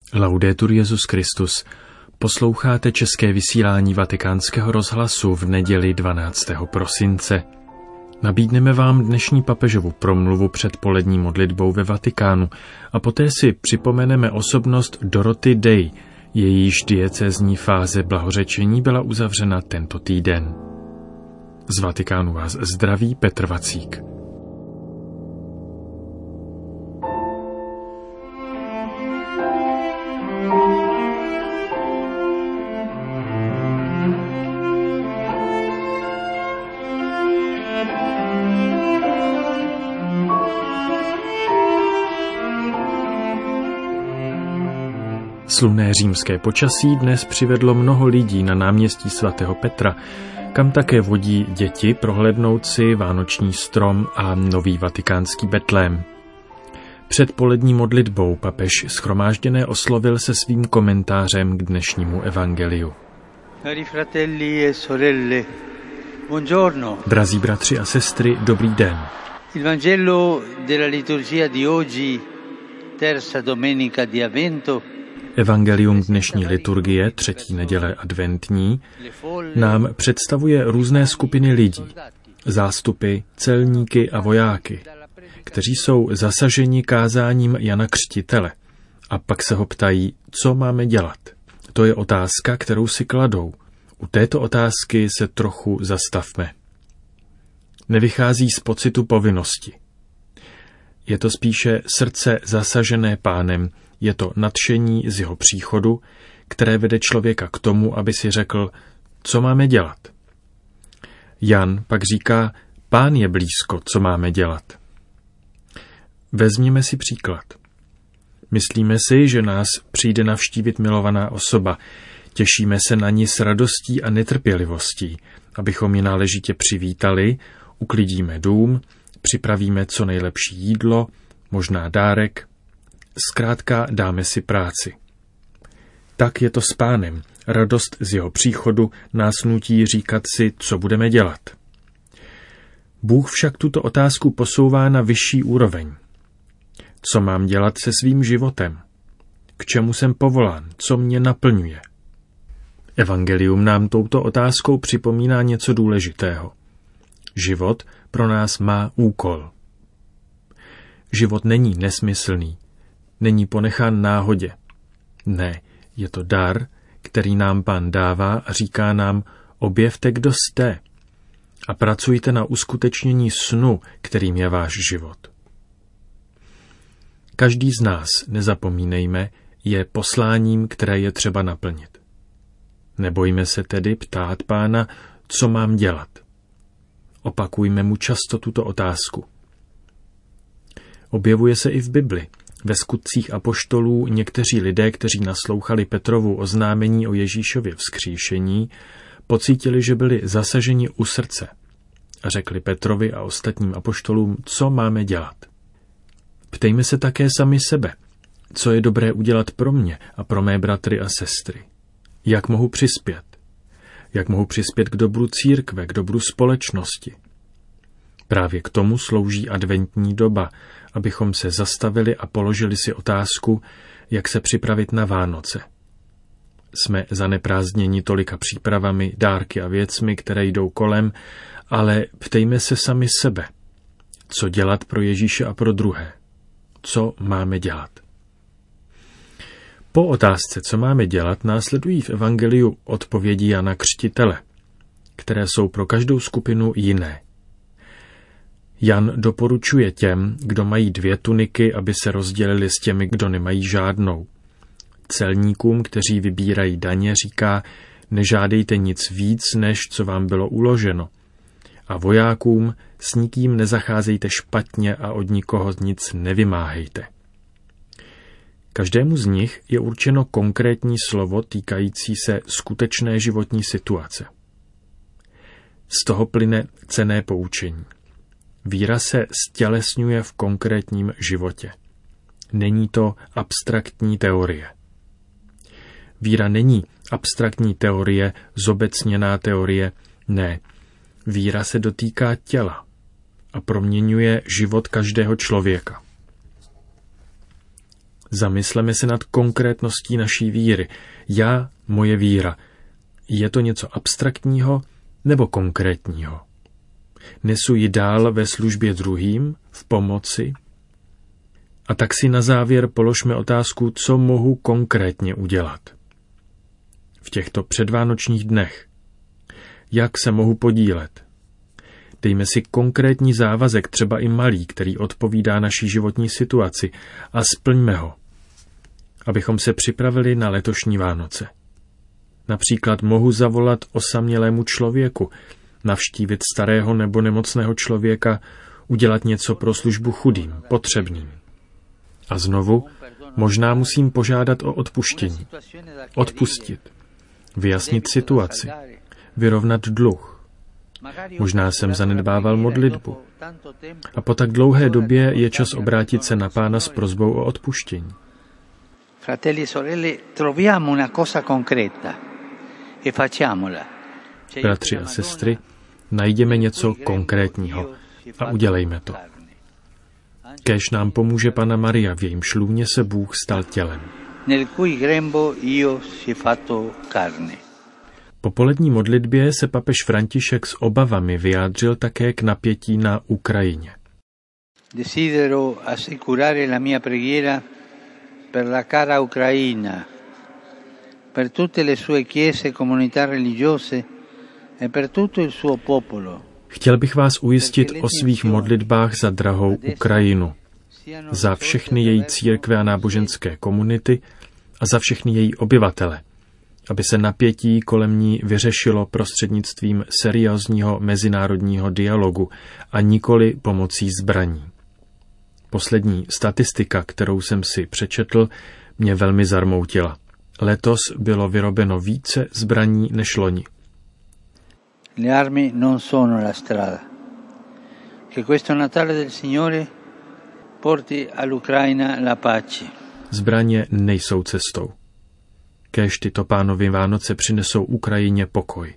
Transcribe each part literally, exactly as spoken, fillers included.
Laudetur Jesus Christus. Posloucháte české vysílání Vatikánského rozhlasu v neděli dvanáctého prosince. Nabídneme vám dnešní papežovu promluvu před polední modlitbou ve Vatikánu a poté si připomeneme osobnost Doroty Day, jejíž diecézní fáze blahořečení byla uzavřena tento týden. Z Vatikánu vás zdraví Petr Vacík. Slunné římské počasí dnes přivedlo mnoho lidí na náměstí svatého Petra, kam také vodí děti prohlédnout si vánoční strom a nový vatikánský betlém. Před polední modlitbou papež shromážděné oslovil se svým komentářem k dnešnímu evangeliu. Cari fratelli e sorelle, buongiorno. Drazí bratři a sestry, dobrý den. Il Vangelo della liturgia di oggi, terza domenica di Avvento. Evangelium dnešní liturgie, třetí neděle adventní, nám představuje různé skupiny lidí, zástupy, celníky a vojáky, kteří jsou zasaženi kázáním Jana Křtitele a pak se ho ptají, co máme dělat. To je otázka, kterou si kladou. U této otázky se trochu zastavme. Nevychází z pocitu povinnosti. Je to spíše srdce zasažené Pánem, je to nadšení z jeho příchodu, které vede člověka k tomu, aby si řekl, co máme dělat. Jan pak říká, Pán je blízko, co máme dělat. Vezměme si příklad. Myslíme si, že nás přijde navštívit milovaná osoba. Těšíme se na ní s radostí a netrpělivostí, abychom ji náležitě přivítali, uklidíme dům, připravíme co nejlepší jídlo, možná dárek, zkrátka dáme si práci. Tak je to s Pánem. Radost z jeho příchodu nás nutí říkat si, co budeme dělat. Bůh však tuto otázku posouvá na vyšší úroveň. Co mám dělat se svým životem? K čemu jsem povolán? Co mě naplňuje? Evangelium nám touto otázkou připomíná něco důležitého. Život pro nás má úkol. Život není nesmyslný. Není ponechán náhodě. Ne, je to dar, který nám Pán dává a říká nám, objevte, kdo jste a pracujte na uskutečnění snu, kterým je váš život. Každý z nás, nezapomínejme, je posláním, které je třeba naplnit. Nebojme se tedy ptát Pána, co mám dělat. Opakujme mu často tuto otázku. Objevuje se i v Bibli. Ve skutcích apoštolů někteří lidé, kteří naslouchali Petrovu oznámení o Ježíšově vzkříšení, pocítili, že byli zasaženi u srdce a řekli Petrovi a ostatním apoštolům, co máme dělat. Ptejme se také sami sebe, co je dobré udělat pro mě a pro mé bratry a sestry. Jak mohu přispět? Jak mohu přispět k dobru církve, k dobru společnosti? Právě k tomu slouží adventní doba, abychom se zastavili a položili si otázku, jak se připravit na Vánoce. Jsme zaneprázdněni tolika přípravami, dárky a věcmi, které jdou kolem, ale ptejme se sami sebe, co dělat pro Ježíše a pro druhé. Co máme dělat? Po otázce, co máme dělat, následují v evangeliu odpovědi Jana Křtitele, které jsou pro každou skupinu jiné. Jan doporučuje těm, kdo mají dvě tuniky, aby se rozdělili s těmi, kdo nemají žádnou. Celníkům, kteří vybírají daně, říká, nežádejte nic víc, než co vám bylo uloženo. A vojákům, s nikým nezacházejte špatně a od nikoho nic nevymáhejte. Každému z nich je určeno konkrétní slovo týkající se skutečné životní situace. Z toho plyne cenné poučení. Víra se stělesňuje v konkrétním životě. Není to abstraktní teorie. Víra není abstraktní teorie, zobecněná teorie, ne. Víra se dotýká těla a proměňuje život každého člověka. Zamysleme se nad konkrétností naší víry. Já, moje víra. Je to něco abstraktního nebo konkrétního? Nesu ji dál ve službě druhým, v pomoci? A tak si na závěr položme otázku, co mohu konkrétně udělat. V těchto předvánočních dnech. Jak se mohu podílet? Dejme si konkrétní závazek, třeba i malý, který odpovídá naší životní situaci, a splňme ho, abychom se připravili na letošní Vánoce. Například mohu zavolat osamělému člověku, navštívit starého nebo nemocného člověka, udělat něco pro službu chudým, potřebným. A znovu, možná musím požádat o odpuštění. Odpustit. Vyjasnit situaci. Vyrovnat dluh. Možná jsem zanedbával modlitbu. A po tak dlouhé době je čas obrátit se na Pána s prosbou o odpuštění. Fratelli e sorelle, troviamo una cosa concreta e facciamola. Bratři a sestry, najdeme něco konkrétního a udělejme to. Kéž nám pomůže Panna Maria, v jejím šlůně se Bůh stal tělem. Nel cui grembo io si fatto carne. Po polední modlitbě se papež František s obavami vyjádřil také k napětí na Ukrajině. Desidero assicurare la mia preghiera per la cara Ucraina, per tutte le sue chiese e comunità religiose e per tutto il suo popolo. Chtěl bych vás ujistit o svých modlitbách za drahou Ukrajinu, za všechny její církve a náboženské komunity a za všechny její obyvatele, aby se napětí kolem ní vyřešilo prostřednictvím seriózního mezinárodního dialogu a nikoli pomocí zbraní. Poslední statistika, kterou jsem si přečetl, mě velmi zarmoutila. Letos bylo vyrobeno více zbraní než loni. Le armi non sono la strada. Che questo Natale del Signore porti all'Ucraina la pace. Zbraně nejsou cestou. Kéž tyto Pánovy Vánoce přinesou Ukrajině pokoj.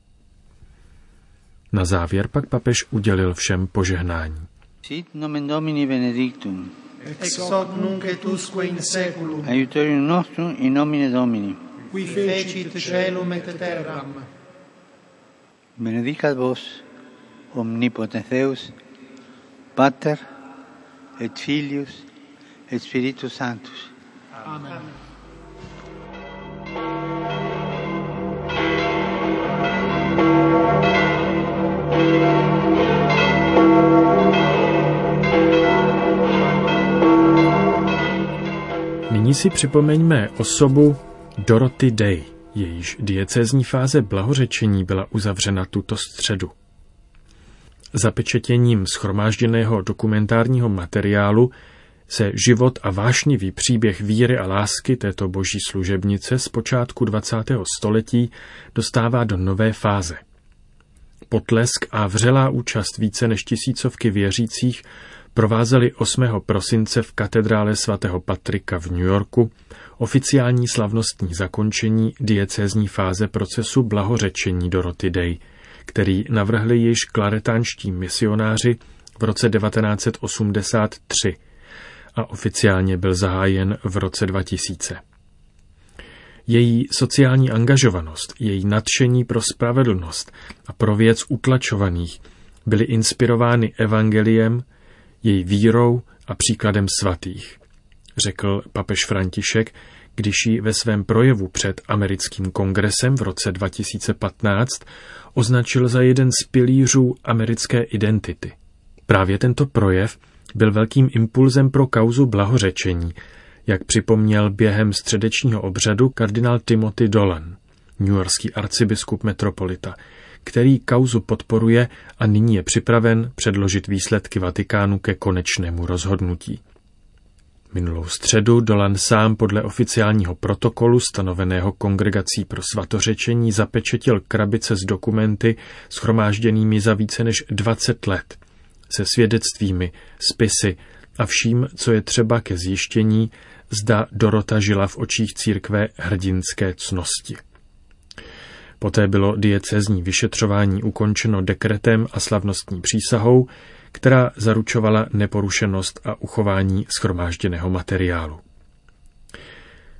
Na závěr pak papež udělil všem požehnání. Sit nomen Domini benedictum. Ex hoc nunc et usque in seculum. Aiutorium nostrum in nomine Domini. Qui fecit caelum et terram. Benedicat vos, omnipotens Deus, Pater et Filius et Spiritus Sanctus. Amen. Nyní si připomeňme osobu Dorothy Day, jejíž diecézní fáze blahořečení byla uzavřena tuto středu. Zapečetěním shromážděného dokumentárního materiálu se život a vášnivý příběh víry a lásky této boží služebnice z počátku dvacátého století dostává do nové fáze. Potlesk a vřelá účast více než tisícovky věřících provázeli osmého prosince v katedrále svatého Patrika v New Yorku oficiální slavnostní zakončení diecézní fáze procesu blahořečení Dorothy Day, který navrhli již klaretánští misionáři v roce devatenáct set osmdesát tři a oficiálně byl zahájen v roce dva tisíce. Její sociální angažovanost, její nadšení pro spravedlnost a pro věc utlačovaných byly inspirovány evangeliem, její vírou a příkladem svatých, řekl papež František, když ji ve svém projevu před americkým kongresem v roce dva tisíce patnáct označil za jeden z pilířů americké identity. Právě tento projev byl velkým impulzem pro kauzu blahořečení, jak připomněl během středečního obřadu kardinál Timothy Dolan, newyorský arcibiskup metropolita, který kauzu podporuje a nyní je připraven předložit výsledky Vatikánu ke konečnému rozhodnutí. Minulou středu Dolan sám podle oficiálního protokolu stanoveného Kongregací pro svatořečení zapečetil krabice s dokumenty shromážděnými za více než dvacet let, se svědectvími, spisy a vším, co je třeba ke zjištění, zda Dorota žila v očích církve hrdinské ctnosti. Poté bylo diecézní vyšetřování ukončeno dekretem a slavnostní přísahou, která zaručovala neporušenost a uchování shromážděného materiálu.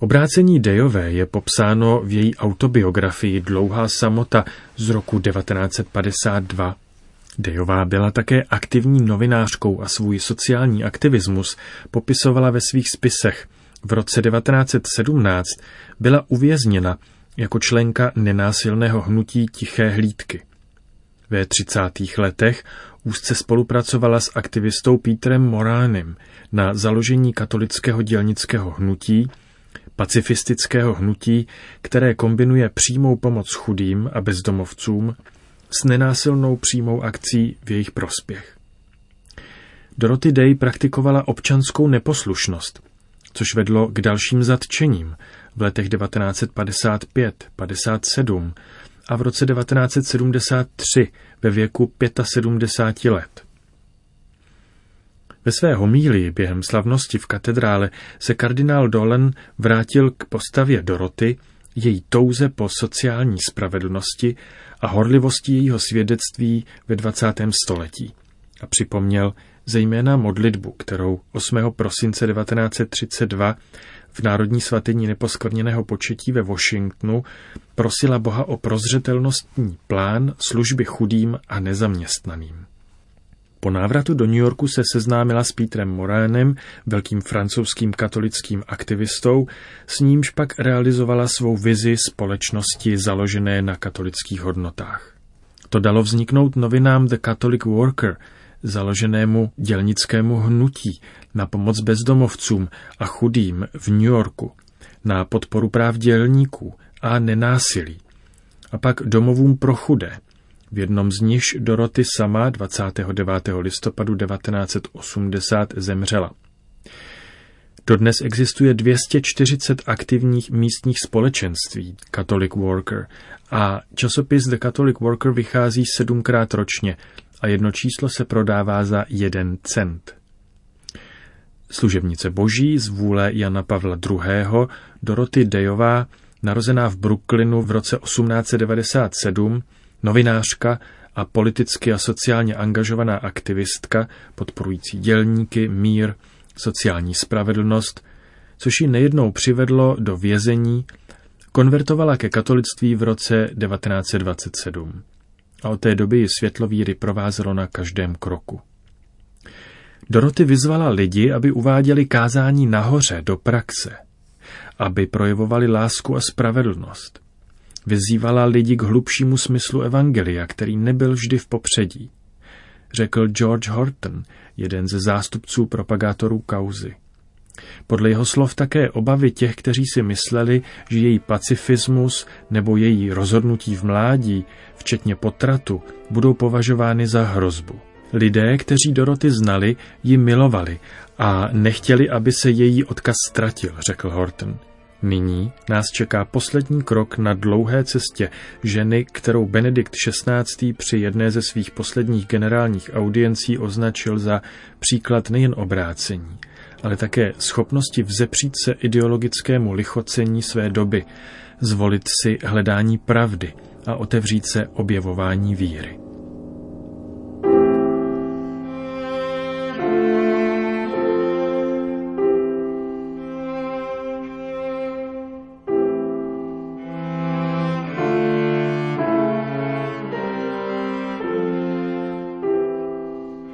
Obrácení Dejové je popsáno v její autobiografii Dlouhá samota z roku devatenáct set padesát dva. Dejová byla také aktivní novinářkou a svůj sociální aktivismus popisovala ve svých spisech. V roce devatenáct set sedmnáct byla uvězněna jako členka nenásilného hnutí Tiché hlídky. Ve třicátých letech úzce spolupracovala s aktivistou Petrem Moranem na založení katolického dělnického hnutí, pacifistického hnutí, které kombinuje přímou pomoc chudým a bezdomovcům s nenásilnou přímou akcí v jejich prospěch. Dorothy Day praktikovala občanskou neposlušnost, což vedlo k dalším zatčením v letech devatenáct set padesát pět padesát sedm a v roce devatenáct set sedmdesát tři ve věku sedmdesáti pěti let. Ve své homílii během slavnosti v katedrále se kardinál Dolan vrátil k postavě Dorothy, její touze po sociální spravedlnosti a horlivosti jejího svědectví ve dvacátém století a připomněl zejména modlitbu, kterou osmého prosince devatenáct set třicet dva v Národní svatyni neposkvrněného početí ve Washingtonu prosila Boha o prozřetelnostní plán služby chudým a nezaměstnaným. Po návratu do New Yorku se seznámila s Petrem Moranem, velkým francouzským katolickým aktivistou, s nímž pak realizovala svou vizi společnosti založené na katolických hodnotách. To dalo vzniknout novinám The Catholic Worker, založenému dělnickému hnutí na pomoc bezdomovcům a chudým v New Yorku, na podporu práv dělníků a nenásilí, a pak domovům pro chudé. V jednom z nich Dorothy sama dvacátého devátého listopadu devatenáct set osmdesát zemřela. Dodnes existuje dvě stě čtyřicet aktivních místních společenství Catholic Worker a časopis The Catholic Worker vychází sedmkrát ročně a jedno číslo se prodává za jeden cent. Služebnice boží z vůle Jana Pavla druhého. Dorothy Dayová, narozená v Brooklynu v roce osmnáct set devadesát sedm, novinářka a politicky a sociálně angažovaná aktivistka, podporující dělníky, mír, sociální spravedlnost, což ji nejednou přivedlo do vězení, konvertovala ke katolictví v roce devatenáct set dvacet sedm. A od té doby ji světlo víry provázelo na každém kroku. Dorothy vyzvala lidi, aby uváděli kázání nahoře do praxe, aby projevovali lásku a spravedlnost. Vyzývala lidi k hlubšímu smyslu evangelia, který nebyl vždy v popředí. Řekl George Horton, jeden ze zástupců propagátorů kauzy. Podle jeho slov také obavy těch, kteří si mysleli, že její pacifismus nebo její rozhodnutí v mládí, včetně potratu, budou považovány za hrozbu. Lidé, kteří Dorothy znali, ji milovali a nechtěli, aby se její odkaz ztratil, řekl Horton. Nyní nás čeká poslední krok na dlouhé cestě ženy, kterou Benedikt šestnáctý. Při jedné ze svých posledních generálních audiencí označil za příklad nejen obrácení, ale také schopnosti vzepřít se ideologickému lichocení své doby, zvolit si hledání pravdy a otevřít se objevování víry.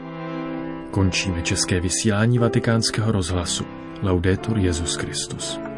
Končíme české vysílání Vatikánského rozhlasu. Laudetur Jesus Christus.